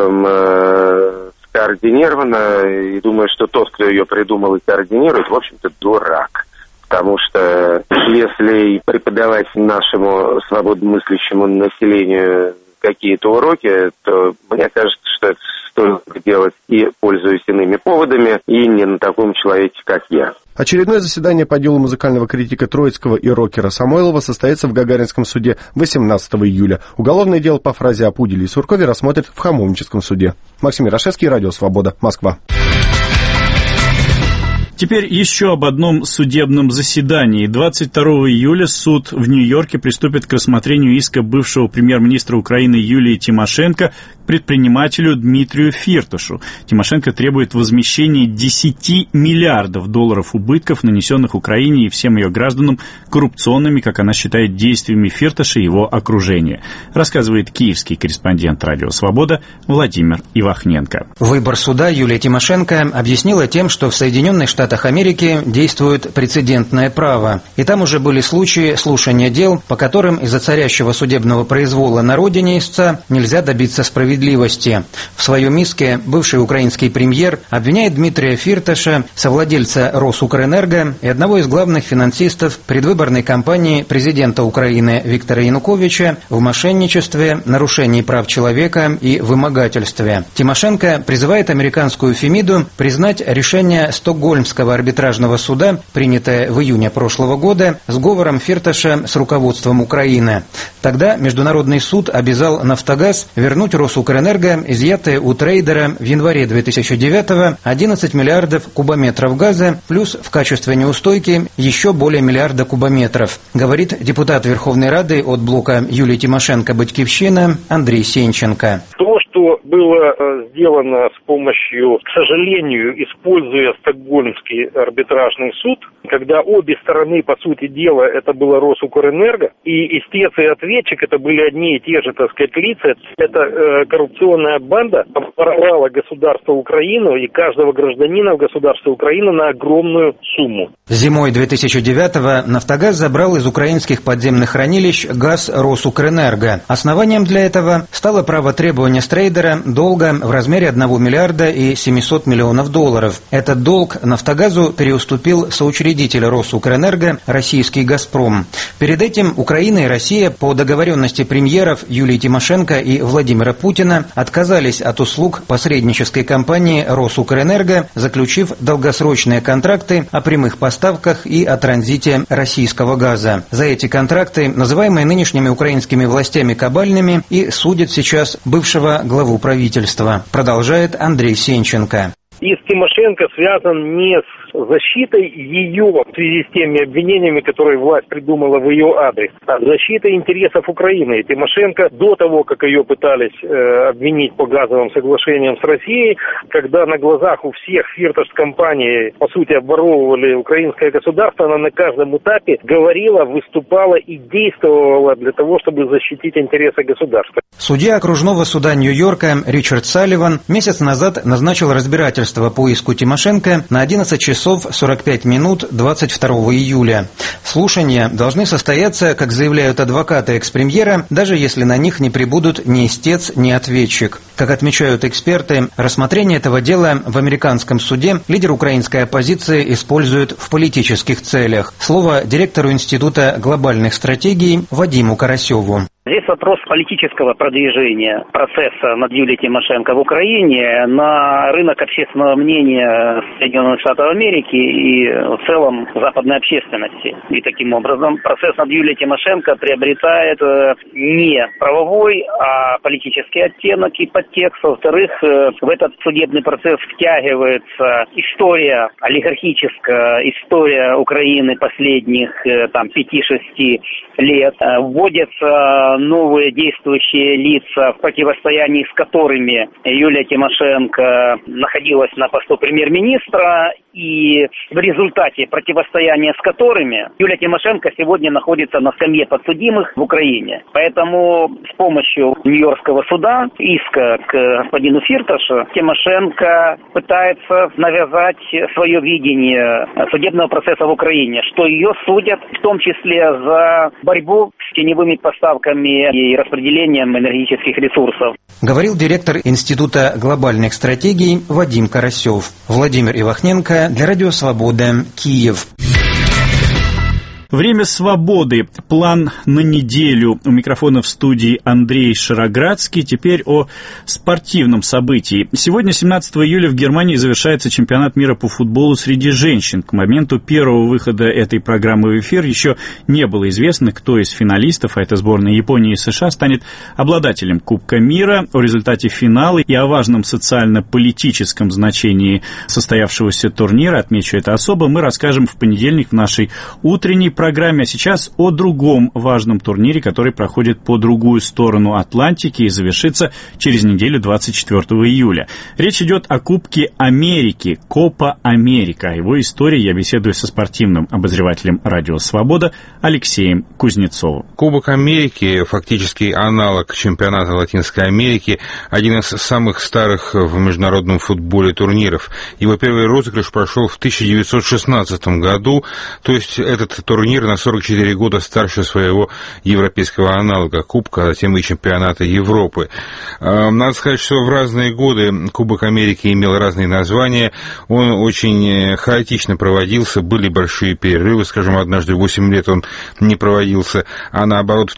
образом координировано, и думаю, что тот, кто ее придумал и координирует, в общем-то, дурак. Потому что если преподавать нашему свободомыслящему населению какие-то уроки, то мне кажется, что это стоит делать и пользуясь иными поводами, и не на таком человеке, как я. Очередное заседание по делу музыкального критика Троицкого и рокера Самойлова состоится в Гагаринском суде 18 июля. Уголовное дело по фразе о пуделе и Суркове рассмотрят в Хамовническом суде. Максим Ярошевский, Радио Свобода, Москва. Теперь еще об одном судебном заседании. 22 июля суд в Нью-Йорке приступит к рассмотрению иска бывшего премьер-министра Украины Юлии Тимошенко к предпринимателю Дмитрию Фирташу. Тимошенко требует возмещения 10 миллиардов долларов убытков, нанесенных Украине и всем ее гражданам коррупционными, как она считает, действиями Фирташа и его окружения. Рассказывает киевский корреспондент «Радио Свобода» Владимир Ивахненко. Выбор суда Юлия Тимошенко объяснила тем, что в Соединенных Штатах Америки действует прецедентное право. И там уже были случаи слушания дел, по которым из-за царящего судебного произвола на родине истца нельзя добиться справедливости. В своем иске бывший украинский премьер обвиняет Дмитрия Фирташа, совладельца Росукрэнерго и одного из главных финансистов предвыборной кампании президента Украины Виктора Януковича в мошенничестве, нарушении прав человека и вымогательстве. Тимошенко призывает американскую Фемиду признать решение Стокгольмского арбитражного суда, принятое в июне прошлого года, сговором Фирташа с руководством Украины. Тогда Международный суд обязал «Нафтогаз» вернуть Росукрэнерго изъятые у трейдера в январе 2009-го 11 миллиардов кубометров газа, плюс в качестве неустойки еще более миллиарда кубометров, говорит депутат Верховной Рады от блока Юлии Тимошенко «Батькивщина» Андрей Сенченко. То, что было сделано с помощью, к сожалению, используя Стокгольмский арбитражный суд, когда обе стороны, по сути дела, это было Росукрэнерго, и истец и ответчик, это были одни и те же, так сказать, лица, это коррупционная банда воровала государство Украину и каждого гражданина в государстве Украины на огромную сумму. Зимой 2009-го «Нафтогаз» забрал из украинских подземных хранилищ газ Росукрэнерго. Основанием для этого стало право требования с трейдера долга в размере 1 миллиарда и 700 миллионов долларов. Этот долг «Нафтогазу» переуступил соучредитель Росукрэнерго, российский «Газпром». Перед этим Украина и Россия по договоренности премьеров Юлии Тимошенко и Владимира Путина отказались от услуг посреднической компании Росукрэнерго, заключив долгосрочные контракты о прямых поставках и о транзите российского газа. За эти контракты, называемые нынешними украинскими властями кабальными, и судят сейчас бывшего главу правительства, продолжает Андрей Сенченко. И с Тимошенко связан не с защитой ее в связи с теми обвинениями, которые власть придумала в ее адрес, а защитой интересов Украины. И Тимошенко до того, как ее пытались обвинить по газовым соглашениям с Россией, когда на глазах у всех Фирташ компании, по сути, обворовывали украинское государство, она на каждом этапе говорила, выступала и действовала для того, чтобы защитить интересы государства. Судья окружного суда Нью-Йорка Ричард Салливан месяц назад назначил разбирательство по иску Тимошенко на 11 часов 45 минут 22 июля. Слушания должны состояться, как заявляют адвокаты экс-премьера, даже если на них не прибудут ни истец, ни ответчик. Как отмечают эксперты, рассмотрение этого дела в американском суде лидер украинской оппозиции использует в политических целях. Слово директору Института глобальных стратегий Вадиму Карасеву. Здесь вопрос политического продвижения процесса над Юлией Тимошенко в Украине на рынок общественного мнения Соединенных Штатов Америки и в целом западной общественности. И таким образом процесс над Юлией Тимошенко приобретает не правовой, а политический оттенок и подтекст. Во-вторых, в этот судебный процесс втягивается история олигархическая, история Украины последних 5-6 лет. Вводятся новые действующие лица, в противостоянии с которыми Юлия Тимошенко находилась на посту премьер-министра, и в результате противостояния с которыми Юлия Тимошенко сегодня находится на скамье подсудимых в Украине. Поэтому с помощью Нью-Йоркского суда, иска к господину Фирташу, Тимошенко пытается навязать свое видение судебного процесса в Украине, что ее судят в том числе за борьбу с теневыми поставками и распределением энергетических ресурсов. Говорил директор Института глобальных стратегий Вадим Карасев. Владимир Ивахненко для Радио Свобода, Киев. Время свободы. План на неделю. У микрофона в студии Андрей Шароградский. Теперь о спортивном событии. Сегодня, 17 июля, в Германии завершается чемпионат мира по футболу среди женщин. К моменту первого выхода этой программы в эфир еще не было известно, кто из финалистов, а это сборные Японии и США, станет обладателем Кубка мира. О результате финала и о важном социально-политическом значении состоявшегося турнира, отмечу это особо, мы расскажем в понедельник в нашей утренней программе. А сейчас о другом важном турнире, который проходит по другую сторону Атлантики и завершится через неделю, 24 июля. Речь идет о Кубке Америки, Копа Америка. О его истории я беседую со спортивным обозревателем «Радио Свобода» Алексеем Кузнецовым. Кубок Америки, фактически аналог чемпионата Латинской Америки, один из самых старых в международном футболе турниров. Его первый розыгрыш прошел в 1916 году, то есть этот турнир на 44 года старше своего европейского аналога Кубка, а затем и чемпионата Европы. Надо сказать, что в разные годы Кубок Америки имел разные названия, он очень хаотично проводился, были большие перерывы, скажем, однажды 8 лет он не проводился, а наоборот в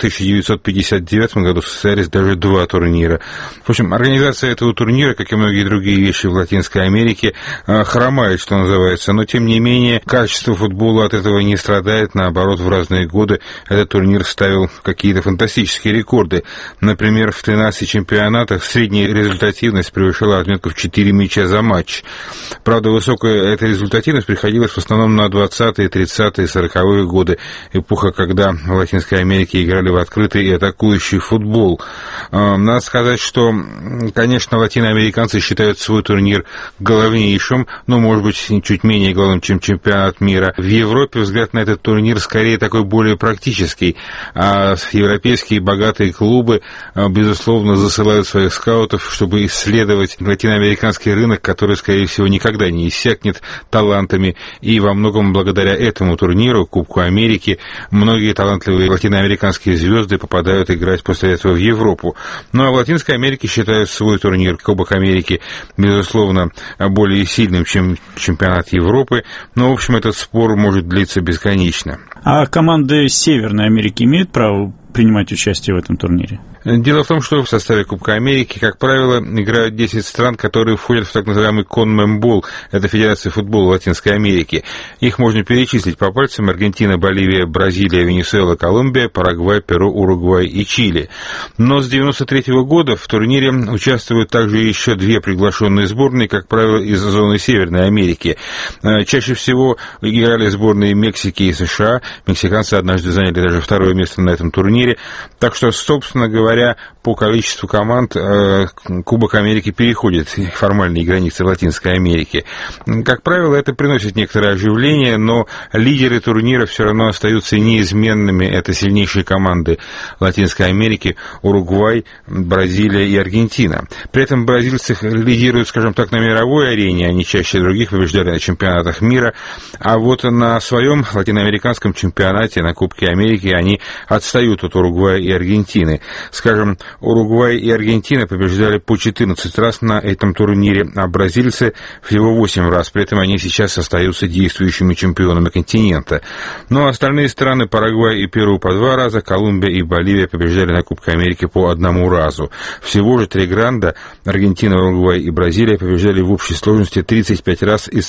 1959 году состоялись даже 2 турнира. В общем, организация этого турнира, как и многие другие вещи в Латинской Америке, хромает, что называется, но тем не менее качество футбола от этого не страдает, наоборот, в разные годы этот турнир ставил какие-то фантастические рекорды. Например, в 13 чемпионатах средняя результативность превышала отметку в 4 мяча за матч. Правда, высокая эта результативность приходилась в основном на 20-е, 30-е, 40-е годы, эпоха, когда в Латинской Америке играли в открытый и атакующий футбол. Надо сказать, что, конечно, латиноамериканцы считают свой турнир главнейшим, но, может быть, чуть менее главным, чем чемпионат мира. В Европе взгляд на этот турнир скорее такой более практический, а европейские богатые клубы, безусловно, засылают своих скаутов, чтобы исследовать латиноамериканский рынок, который, скорее всего, никогда не иссякнет талантами, и во многом благодаря этому турниру, Кубку Америки, многие талантливые латиноамериканские звезды попадают играть после этого в Европу. Ну а в Латинской Америке считают свой турнир Кубок Америки, безусловно, более сильным, чем чемпионат Европы, но, в общем, этот спор может длиться бесконечно. А команды Северной Америки имеют право принимать участие в этом турнире? Дело в том, что в составе Кубка Америки, как правило, играют 10 стран, которые входят в так называемый CONMEBOL, это Федерация футбола Латинской Америки. Их можно перечислить по пальцам: Аргентина, Боливия, Бразилия, Венесуэла, Колумбия, Парагвай, Перу, Уругвай и Чили. Но с 1993 года в турнире участвуют также еще 2 приглашенные сборные, как правило, из зоны Северной Америки. Чаще всего играли сборные Мексики и США. Мексиканцы однажды заняли даже 2-е место на этом турнире. Так что, собственно говоря, по количеству команд Кубок Америки переходит формальные границы Латинской Америки. Как правило, это приносит некоторое оживление, но лидеры турнира все равно остаются неизменными. Это сильнейшие команды Латинской Америки: Уругвай, Бразилия и Аргентина. При этом бразильцы лидируют, скажем так, на мировой арене, они чаще других побеждали на чемпионатах мира, а вот на своем латиноамериканском чемпионате, на Кубке Америки, они отстают от Уругвая и Аргентины. Скажем, Уругвай и Аргентина побеждали по 14 раз на этом турнире, а бразильцы всего 8 раз. При этом они сейчас остаются действующими чемпионами континента. Но остальные страны, Парагвай и Перу, по 2 раза, Колумбия и Боливия побеждали на Кубке Америки по 1 разу. Всего же 3 гранда, Аргентина, Уругвай и Бразилия, побеждали в общей сложности 35 раз из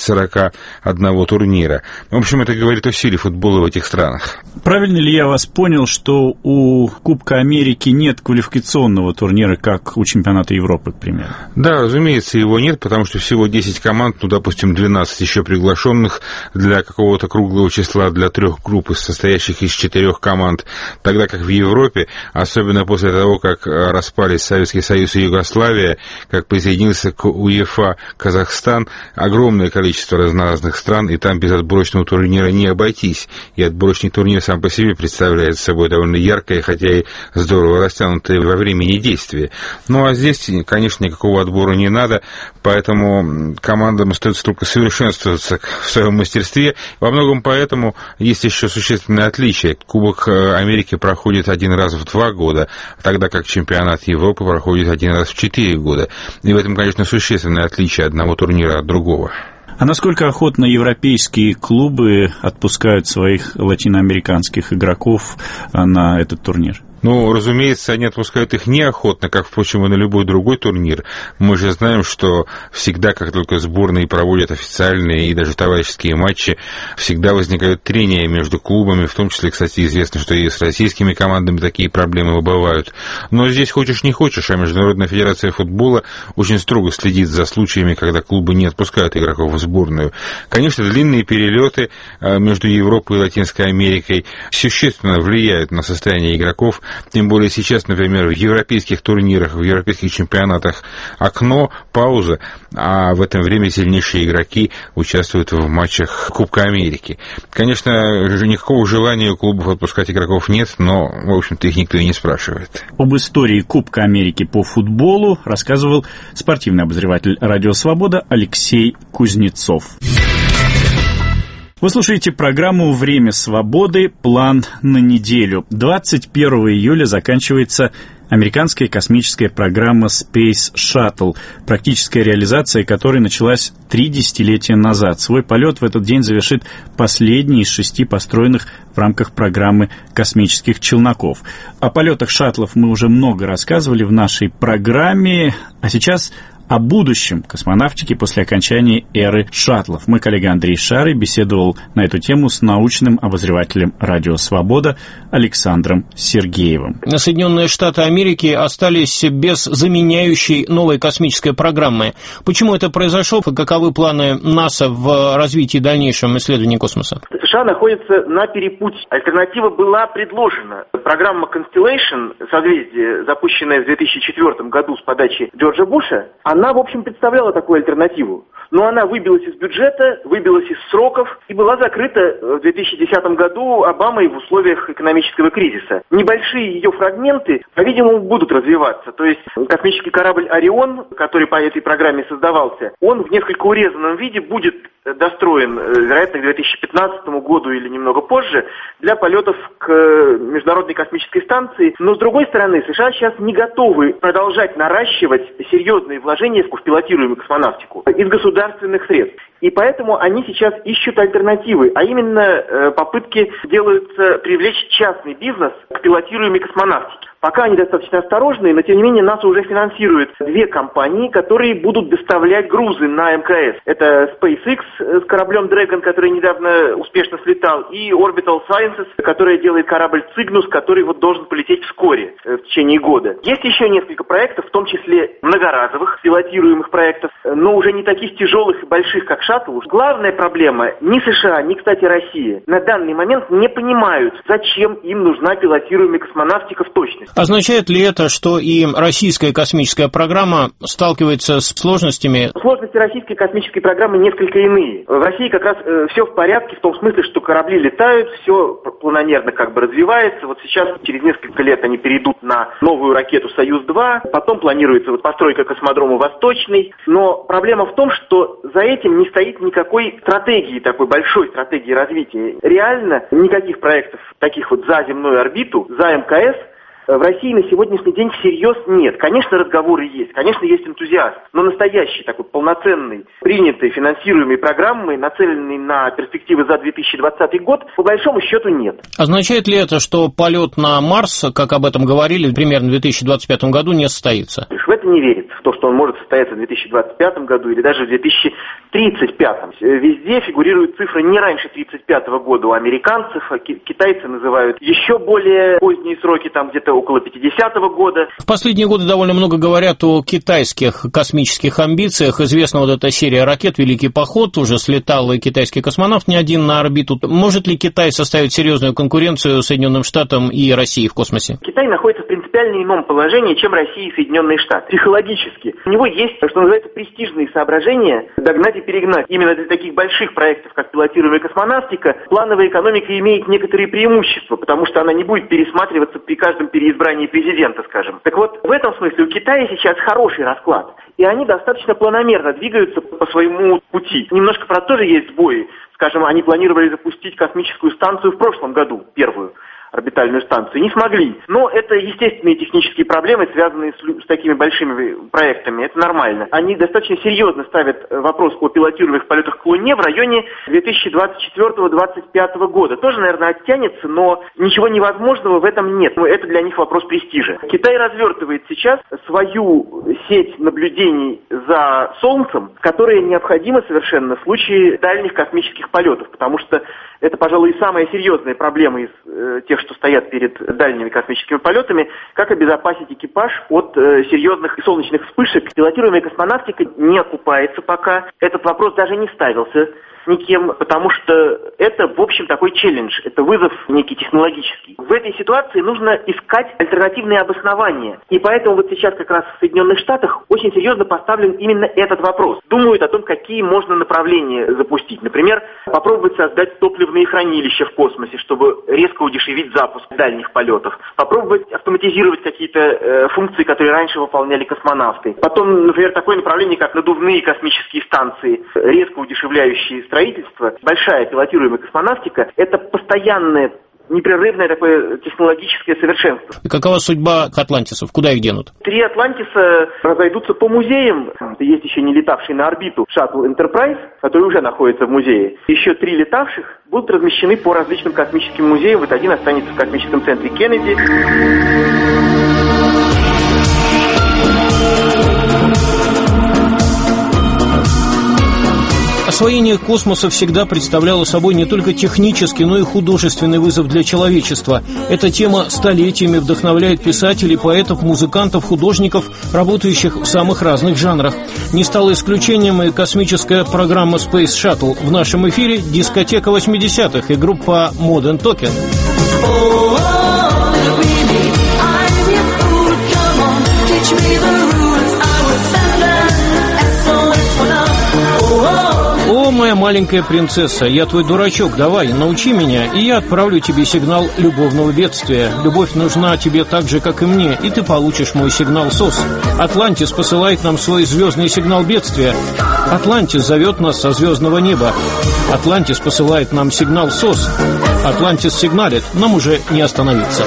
41 турнира. В общем, это говорит о силе футбола в этих странах. Правильно ли я вас понял, что у Кубка Америки нет квалификационного турнира, как у чемпионата Европы, к примеру? Да, разумеется, его нет, потому что всего 10 команд, ну, допустим, 12 еще приглашенных для какого-то круглого числа, для 3 групп, состоящих из 4 команд, тогда как в Европе, особенно после того, как распались Советский Союз и Югославия, как присоединился к УЕФА Казахстан, огромное количество разнообразных стран, и там без отборочного турнира не обойтись. И отборочный турнир сам по себе представляет собой довольно яркое, хотя и здорово растянутое во времени действие. Ну а здесь, конечно, никакого отбора не надо, поэтому командам остается только совершенствоваться в своем мастерстве. Во многом поэтому есть еще существенное отличие. Кубок Америки проходит 1 раз в 2 года, тогда как чемпионат Европы проходит 1 раз в 4 года. И в этом, конечно, существенное отличие одного турнира от другого. А насколько охотно европейские клубы отпускают своих латиноамериканских игроков на этот турнир? Ну, разумеется, они отпускают их неохотно, как, впрочем, и на любой другой турнир. Мы же знаем, что всегда, как только сборные проводят официальные и даже товарищеские матчи, всегда возникают трения между клубами, в том числе, кстати, известно, что и с российскими командами такие проблемы бывают. Но здесь хочешь не хочешь, а Международная федерация футбола очень строго следит за случаями, когда клубы не отпускают игроков в сборную. Конечно, длинные перелеты между Европой и Латинской Америкой существенно влияют на состояние игроков. Тем более сейчас, например, в европейских турнирах, в европейских чемпионатах окно, пауза, а в это время сильнейшие игроки участвуют в матчах Кубка Америки. Конечно, никакого желания у клубов отпускать игроков нет, но, в общем-то, их никто и не спрашивает. Об истории Кубка Америки по футболу рассказывал спортивный обозреватель «Радио Свобода» Алексей Кузнецов. Вы слушаете программу «Время свободы. План на неделю». 21 июля заканчивается американская космическая программа Space Shuttle, практическая реализация которой началась 3 десятилетия назад. Свой полет в этот день завершит последний из 6 построенных в рамках программы космических челноков. О полетах шаттлов мы уже много рассказывали в нашей программе, а сейчас о будущем космонавтики после окончания эры шаттлов. Мой коллега Андрей Шарый беседовал на эту тему с научным обозревателем «Радио Свобода» Александром Сергеевым. Соединенные Штаты Америки остались без заменяющей новой космической программы. Почему это произошло? Каковы планы НАСА в развитии дальнейшем исследований космоса? США находится на перепутье. Альтернатива была предложена. Программа Constellation, созвездие, запущенная в 2004 году с подачи Джорджа Буша, она, в общем, представляла такую альтернативу. Но она выбилась из бюджета, выбилась из сроков и была закрыта в 2010 году Обамой в условиях экономического кризиса. Небольшие ее фрагменты, по-видимому, будут развиваться. То есть космический корабль «Орион», который по этой программе создавался, он в несколько урезанном виде будет достроен, вероятно, к 2015 году или немного позже, для полетов к Международной космической станции. Но, с другой стороны, США сейчас не готовы продолжать наращивать серьезные вложения в пилотируемую космонавтику из государственных средств. И поэтому они сейчас ищут альтернативы, а именно попытки делаются привлечь частный бизнес к пилотируемой космонавтике. Пока они достаточно осторожные, но тем не менее НАСА уже финансирует 2 компании, которые будут доставлять грузы на МКС. Это SpaceX с кораблем Dragon, который недавно успешно слетал, и Orbital Sciences, которая делает корабль Cygnus, который вот должен полететь вскоре, в течение года. Есть еще несколько проектов, в том числе многоразовых пилотируемых проектов, но уже не таких тяжелых и больших, как шаттл. Главная проблема ни США, ни, кстати, Россия на данный момент не понимают, зачем им нужна пилотируемая космонавтика в точности. Означает ли это, что и российская космическая программа сталкивается с сложностями? Сложности российской космической программы несколько иные. В России как раз все в порядке, в том смысле, что корабли летают, все планомерно как бы развивается. Вот сейчас, через несколько лет, они перейдут на новую ракету «Союз-2», потом планируется вот постройка космодрома «Восточный». Но проблема в том, что за этим не стоит никакой стратегии, такой большой стратегии развития. Реально никаких проектов таких вот за земную орбиту, за МКС в России на сегодняшний день всерьез нет. Конечно, разговоры есть, конечно, есть энтузиазм, но настоящий такой полноценный, принятый, финансируемый программой, нацеленный на перспективы за 2020 год, по большому счету нет. Означает ли это, что полет на Марс, как об этом говорили, примерно в 2025 году не состоится? В это не верится, в то, что он может состояться в 2025 году или даже в 2035. Везде фигурируют цифры не раньше 1935 года у американцев, а китайцы называют еще более поздние сроки, там где-то около 50-го года. В последние годы довольно много говорят о китайских космических амбициях. Известна вот эта серия ракет «Великий поход», уже слетал и китайский космонавт не один на орбиту. Может ли Китай составить серьезную конкуренцию Соединенным Штатам и России в космосе? Китай находится в принципиально ином положении, чем Россия и Соединенные Штаты. Психологически. У него есть, что называется, престижные соображения догнать и перегнать. Именно для таких больших проектов, как пилотируемая космонавтика, плановая экономика имеет некоторые преимущества, потому что она не будет пересматриваться при каждом переизбрании президента, скажем. Так вот, в этом смысле у Китая сейчас хороший расклад, и они достаточно планомерно двигаются по своему пути. Немножко, правда, тоже есть сбои. Скажем, они планировали запустить космическую станцию в прошлом году, первую. орбитальную станцию, не смогли. Но это естественные технические проблемы, связанные с такими большими проектами. Это нормально. Они достаточно серьезно ставят вопрос о пилотируемых полетах к Луне в районе 2024-2025 года. Тоже, наверное, оттянется, но ничего невозможного в этом нет. Это для них вопрос престижа. Китай развертывает сейчас свою сеть наблюдений за Солнцем, которая необходима совершенно в случае дальних космических полетов, потому что это, пожалуй, и самая серьезная проблема из тех, что стоят перед дальними космическими полетами, как обезопасить экипаж от серьезных солнечных вспышек. Пилотируемая космонавтика не окупается пока. Этот вопрос даже не ставился никем, потому что это, в общем, такой челлендж, это вызов некий технологический. В этой ситуации нужно искать альтернативные обоснования. И поэтому вот сейчас как раз в Соединенных Штатах очень серьезно поставлен именно этот вопрос. Думают о том, какие можно направления запустить. Например, попробовать создать топливные хранилища в космосе, чтобы резко удешевить запуск дальних полетов. Попробовать автоматизировать какие-то функции, которые раньше выполняли космонавты. Потом, например, такое направление, как надувные космические станции, резко удешевляющие строительство. Большая пилотируемая космонавтика – это постоянное, непрерывное такое технологическое совершенство. И какова судьба атлантисов? Куда их денут? 3 атлантиса разойдутся по музеям. Есть еще не летавший на орбиту шаттл Enterprise, который уже находится в музее. Еще 3 летавших будут размещены по различным космическим музеям. Вот один останется в космическом центре Кеннеди. Освоение космоса всегда представляло собой не только технический, но и художественный вызов для человечества. Эта тема столетиями вдохновляет писателей, поэтов, музыкантов, художников, работающих в самых разных жанрах. Не стало исключением и космическая программа Space Shuttle. В нашем эфире дискотека 80-х и группа Modern Talking. О, моя маленькая принцесса, я твой дурачок, давай, научи меня, и я отправлю тебе сигнал любовного бедствия. Любовь нужна тебе так же, как и мне, и ты получишь мой сигнал СОС. Атлантис посылает нам свой звездный сигнал бедствия. Атлантис зовет нас со звездного неба. Атлантис посылает нам сигнал СОС. Атлантис сигналит, нам уже не остановиться.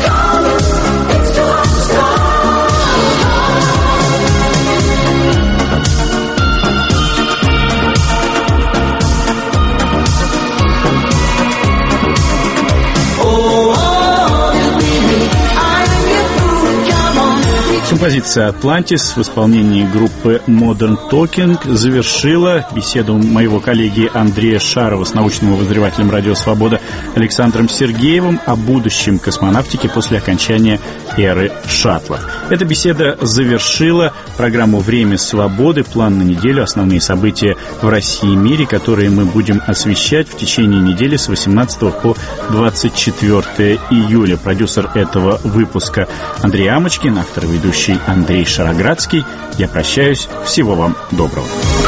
Композиция «Атлантис» в исполнении группы Modern Talking завершила беседу моего коллеги Андрея Шарова с научным обозревателем «Радио Свобода» Александром Сергеевым о будущем космонавтики после окончания эры шаттлов. Эта беседа завершила программу «Время свободы», план на неделю, основные события в России и мире, которые мы будем освещать в течение недели с 18 по 24 июля. Продюсер этого выпуска Андрей Амочкин, автор и ведущий Андрей Шароградский. Я прощаюсь. Всего вам доброго.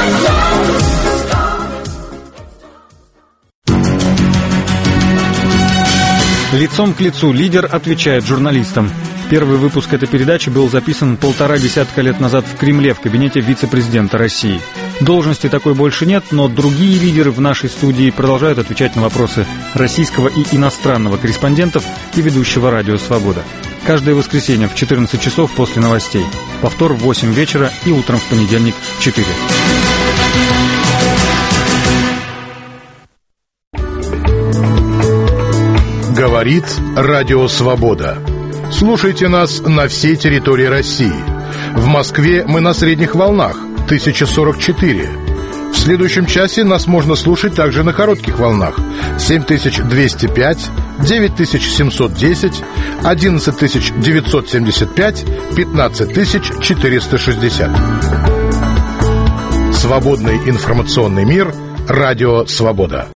Лицом к лицу лидер отвечает журналистам. Первый выпуск этой передачи был записан 1,5 десятка лет назад в Кремле, в кабинете вице-президента России. Должности такой больше нет, но другие лидеры в нашей студии продолжают отвечать на вопросы российского и иностранного корреспондентов и ведущего «Радио Свобода». Каждое воскресенье в 14 часов после новостей. Повтор в 8 вечера и утром в понедельник в 4. Говорит Радио Свобода. Слушайте нас на всей территории России. В Москве мы на средних волнах 1044. В следующем часе нас можно слушать также на коротких волнах 7205, 9710, 11975, 15460. Свободный информационный мир. Радио Свобода.